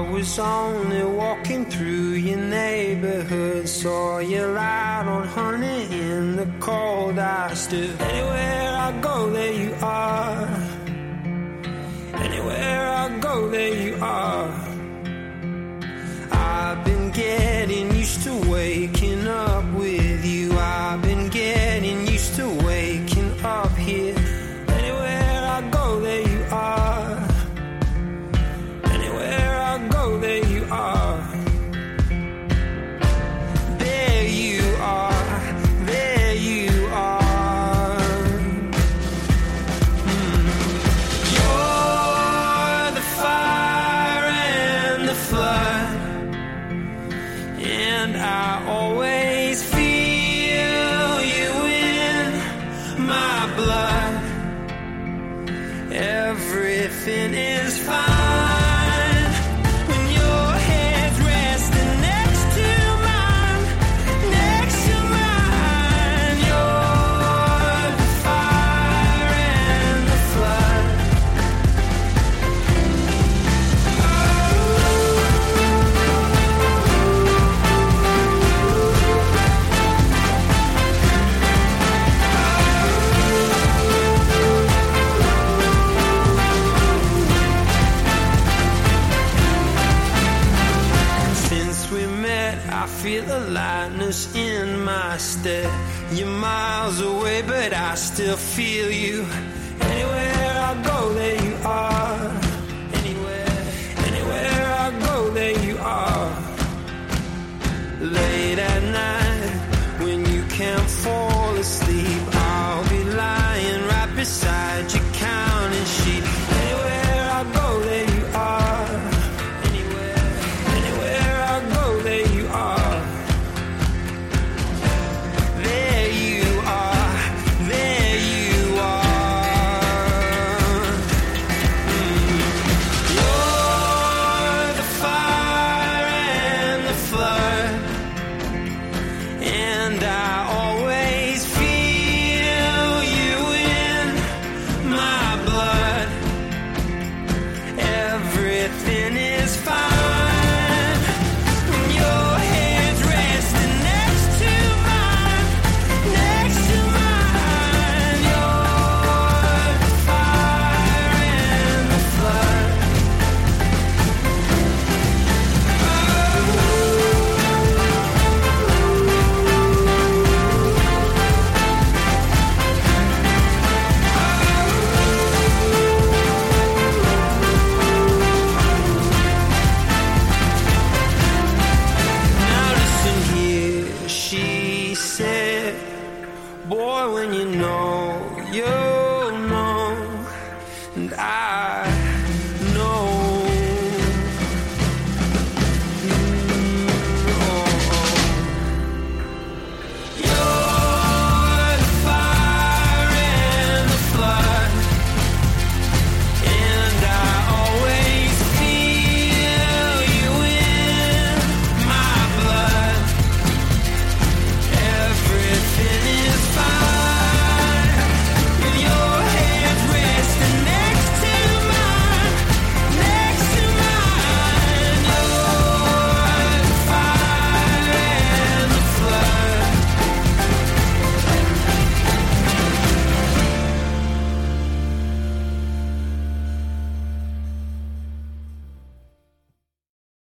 was only walking through your neighborhood, saw you light on honey in the cold. I stood. Anywhere I go, there you are. Anywhere I go, there you are. I've been getting used to waking up with you. I've been getting used to waking up here. Anywhere I go, there you are. Anywhere I go, there you are. There you are. There you are. You're the fire and the flood, and I always feel you in my blood. Everything is fine when your head's resting next to mine, next to mine. You're the fire and the flood. Since we met, I feel a lightness in my step. You're miles away, but I still feel you. Anywhere I go, there you are. Anywhere I go, there you are. Late at night, when you can't fall asleep, I'll be lying right beside you, counting sheep. Anywhere I go, there you are. Anywhere I go, there you are. There you are. There you are. You're the fire and the flood, and I always feel you in my blood. Everything is fine when your head's resting next to mine, next to mine. You're the fire and the flood. Now listen here, she said, boy, when you know, you'll know. And I